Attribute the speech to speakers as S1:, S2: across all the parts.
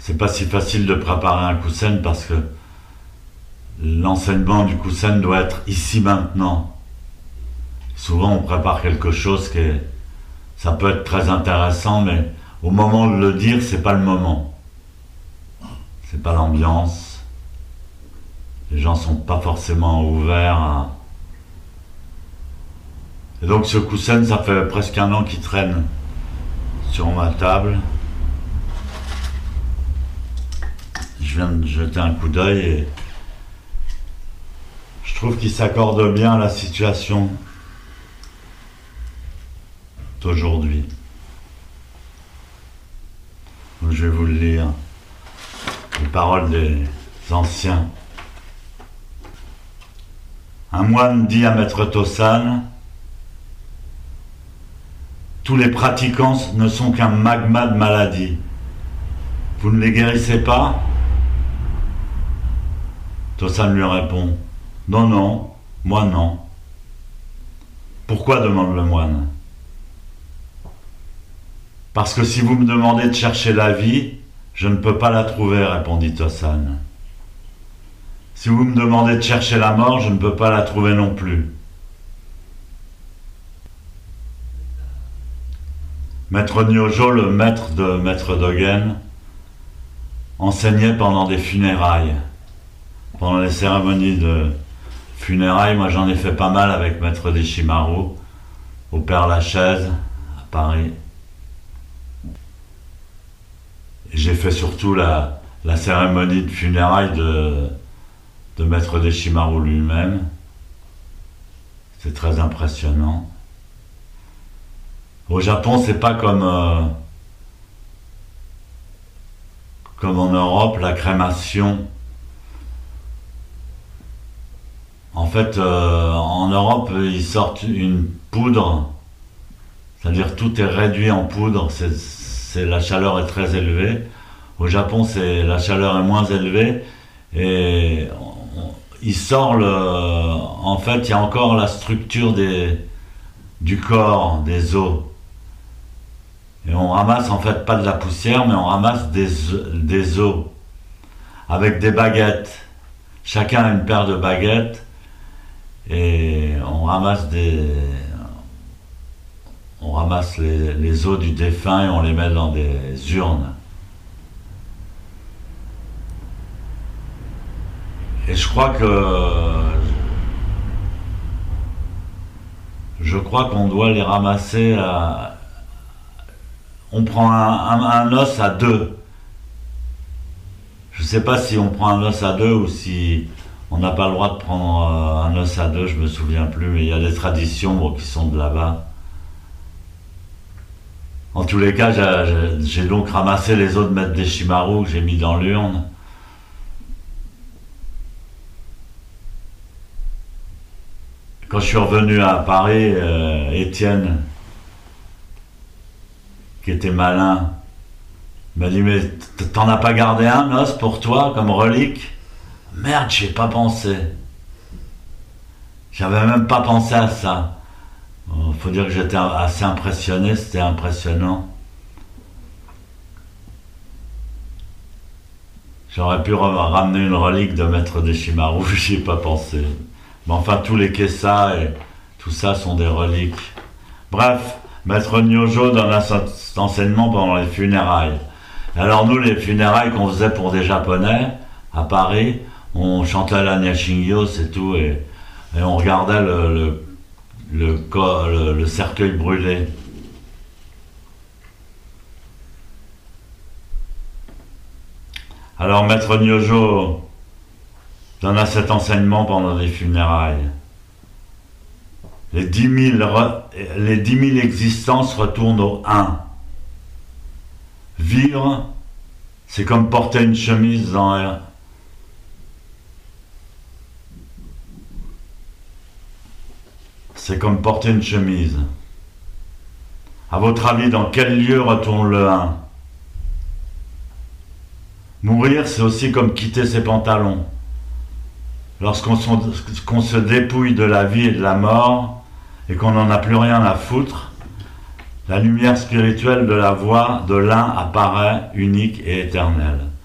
S1: c'est pas si facile de préparer un Kusen parce que l'enseignement du Kusen doit être ici maintenant. Souvent on prépare quelque chose ça peut être très intéressant, mais au moment de le dire, c'est pas le moment. C'est pas l'ambiance. Les gens sont pas forcément ouverts à... Et donc ce Kusen, ça fait presque 1 an qu'il traîne sur ma table. Je viens de jeter un coup d'œil et je trouve qu'il s'accorde bien à la situation d'aujourd'hui. Donc je vais vous le lire. Les paroles des anciens. Un moine dit à Maître Tosan: tous les pratiquants ne sont qu'un magma de maladie. Vous ne les guérissez pas? Tosan lui répond: non, non, moi non. Pourquoi? Demande le moine. Parce que si vous me demandez de chercher la vie, je ne peux pas la trouver, répondit Tosan. Si vous me demandez de chercher la mort, je ne peux pas la trouver non plus. Maître Nyojo, le maître de Maître Dogen, enseignait pendant des funérailles. Pendant les cérémonies de funérailles, moi j'en ai fait pas mal avec Maître Deshimaru, au Père-Lachaise, à Paris. Et j'ai fait surtout la cérémonie de funérailles de Maître Deshimaru lui-même. C'est très impressionnant. Au Japon, c'est pas comme en Europe, la crémation. En fait, en Europe, ils sortent une poudre, c'est-à-dire tout est réduit en poudre, la chaleur est très élevée. Au Japon, la chaleur est moins élevée et il sort en fait, il y a encore la structure du corps, des os. Et on ramasse en fait pas de la poussière, mais on ramasse des os avec des baguettes. Chacun a une paire de baguettes et on ramasse les os du défunt et on les met dans des urnes. Et je crois qu'on doit les ramasser on prend un os à 2. Je ne sais pas si on prend un os à 2 ou si on n'a pas le droit de prendre un os à 2, je me souviens plus, mais il y a des traditions qui sont de là-bas. En tous les cas, j'ai donc ramassé les os de Maître Deshimaru que j'ai mis dans l'urne. Quand je suis revenu à Paris, Étienne, qui était malin, m'a dit: mais t'en as pas gardé un os pour toi comme relique? Merde, j'y ai pas pensé. J'avais même pas pensé à ça. Faut dire que j'étais assez impressionné, c'était impressionnant. J'aurais pu ramener une relique de Maître Deshimaru, j'y ai pas pensé. Mais enfin, tous les kessa et tout ça sont des reliques. Bref, Maître Nyojo donne cet enseignement pendant les funérailles. Alors nous, les funérailles qu'on faisait pour des Japonais, à Paris, on chantait la Nyashingyo, c'est tout, et on regardait le cercueil brûlé. Alors Maître Nyojo donna cet enseignement pendant les funérailles. Les 10 000 existences retournent au 1. Vivre, c'est comme porter une chemise dans l'air. C'est comme porter une chemise. À votre avis, dans quel lieu retourne le 1? Mourir, c'est aussi comme quitter ses pantalons. Lorsqu'on se dépouille de la vie et de la mort, et qu'on n'en a plus rien à foutre, la lumière spirituelle de la voix de l'un apparaît unique et éternelle.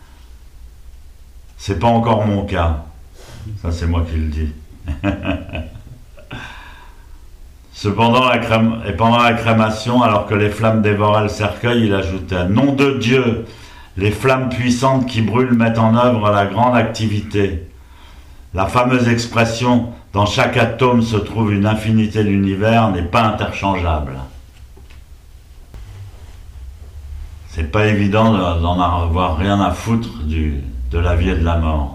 S1: C'est pas encore mon cas. Ça, c'est moi qui le dis. Cependant, pendant la crémation, alors que les flammes dévoraient le cercueil, il ajoutait: Nom de Dieu, les flammes puissantes qui brûlent mettent en œuvre la grande activité. La fameuse expression dans chaque atome se trouve une infinité d'univers n'est pas interchangeable. C'est pas évident d'en avoir rien à foutre de la vie et de la mort.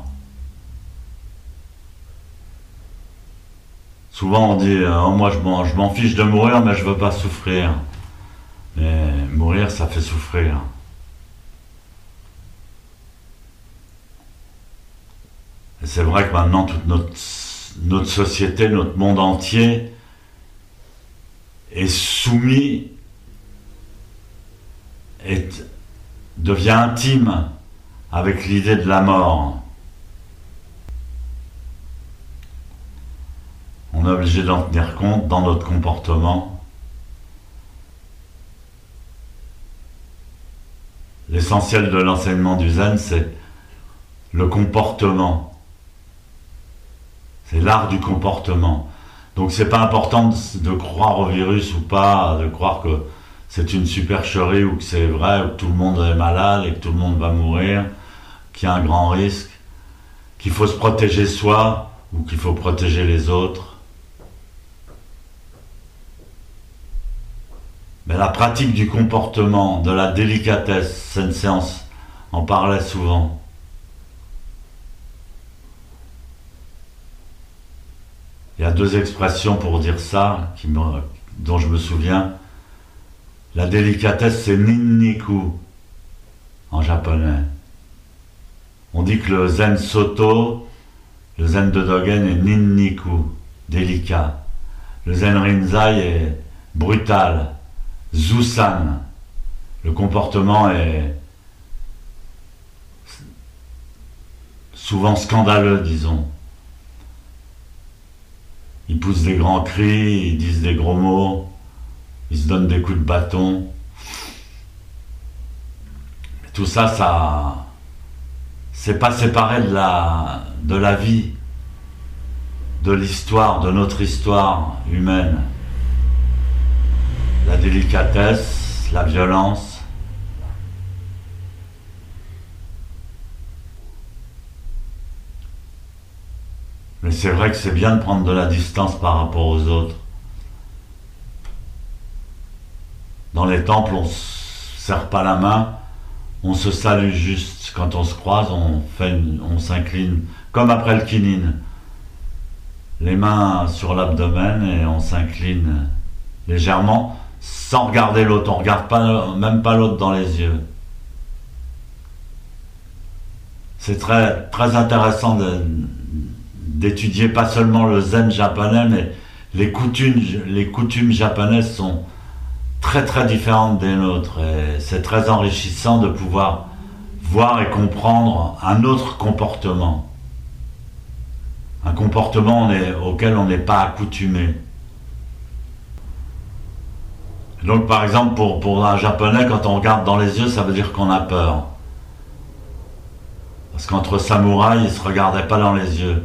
S1: Souvent on dit oh, moi je m'en fiche de mourir mais je veux pas souffrir. Mais mourir ça fait souffrir. Et c'est vrai que maintenant toute notre société, notre monde entier est soumis, devient intime avec l'idée de la mort. On est obligé d'en tenir compte dans notre comportement. L'essentiel de l'enseignement du zen, c'est le comportement. C'est l'art du comportement. Donc c'est pas important de croire au virus ou pas, de croire que c'est une supercherie ou que c'est vrai, ou que tout le monde est malade et que tout le monde va mourir, qu'il y a un grand risque, qu'il faut se protéger soi ou qu'il faut protéger les autres. Mais la pratique du comportement, de la délicatesse, cette séance en parlait souvent. Il y a deux expressions pour dire ça, dont je me souviens. La délicatesse, c'est ninniku en japonais. On dit que le zen Soto, le zen de Dogen est ninniku, délicat. Le zen Rinzai est brutal, Zusan. Le comportement est souvent scandaleux, disons. Ils poussent des grands cris, ils disent des gros mots, ils se donnent des coups de bâton. Tout ça, c'est pas séparé de la vie, de l'histoire, de notre histoire humaine. La délicatesse, la violence. Mais c'est vrai que c'est bien de prendre de la distance par rapport aux autres. Dans les temples, on ne se serre pas la main, on se salue juste. Quand on se croise, on s'incline, comme après le kinin. Les mains sur l'abdomen et on s'incline légèrement, sans regarder l'autre. On ne regarde même pas l'autre dans les yeux. C'est très, très intéressant d'étudier pas seulement le zen japonais, mais les coutumes japonaises sont très très différentes des nôtres. Et c'est très enrichissant de pouvoir voir et comprendre un autre comportement. Un comportement auquel on n'est pas accoutumé. Donc par exemple, pour un japonais, quand on regarde dans les yeux, ça veut dire qu'on a peur. Parce qu'entre samouraïs, ils ne se regardaient pas dans les yeux.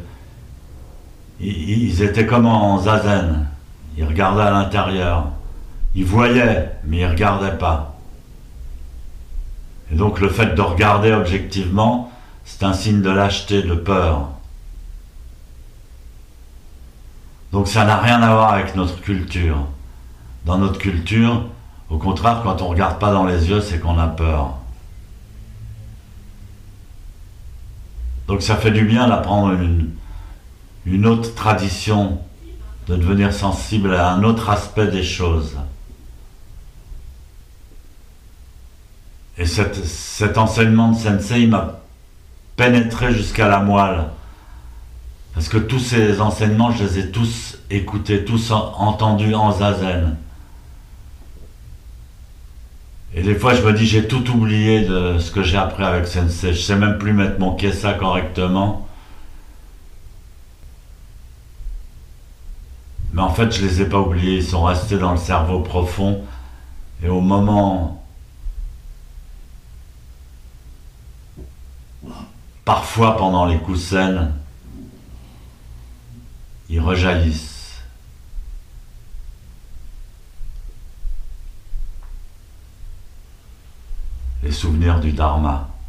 S1: Ils étaient comme en zazen. Ils regardaient à l'intérieur. Ils voyaient, mais ils ne regardaient pas. Et donc le fait de regarder objectivement, c'est un signe de lâcheté, de peur. Donc ça n'a rien à voir avec notre culture. Dans notre culture, au contraire, quand on ne regarde pas dans les yeux, c'est qu'on a peur. Donc ça fait du bien d'apprendre une autre tradition, de devenir sensible à un autre aspect des choses. Et cet enseignement de Sensei m'a pénétré jusqu'à la moelle. Parce que tous ces enseignements, je les ai tous écoutés, tous entendus en zazen. Et des fois, je me dis, j'ai tout oublié de ce que j'ai appris avec Sensei. Je sais même plus mettre mon kessa correctement. Mais en fait, je les ai pas oubliés. Ils sont restés dans le cerveau profond. Et au moment Parfois, pendant les Kusen, ils rejaillissent. Les souvenirs du Dharma.